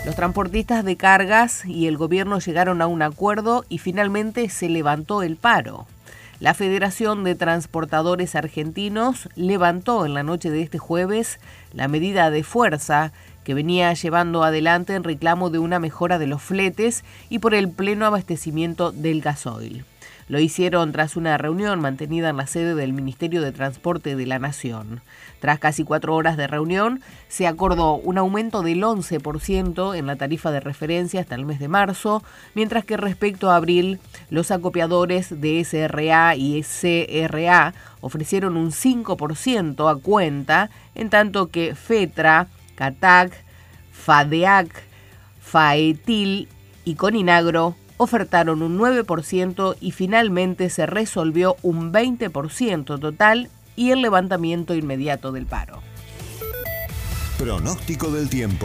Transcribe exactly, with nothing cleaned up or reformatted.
Los transportistas de cargas y el gobierno llegaron a un acuerdo y finalmente se levantó el paro. La Federación de Transportadores Argentinos levantó en la noche de este jueves la medida de fuerza que venía llevando adelante en reclamo de una mejora de los fletes y por el pleno abastecimiento del gasoil. Lo hicieron tras una reunión mantenida en la sede del Ministerio de Transporte de la Nación. Tras casi cuatro horas de reunión, se acordó un aumento del once por ciento en la tarifa de referencia hasta el mes de marzo, mientras que respecto a abril, los acopiadores de S R A y C R A ofrecieron un cinco por ciento a cuenta, en tanto que FETRA, CATAC, FADEAC, FAETIL y CONINAGRO ofertaron un nueve por ciento y finalmente se resolvió un veinte por ciento total y el levantamiento inmediato del paro. Pronóstico del tiempo.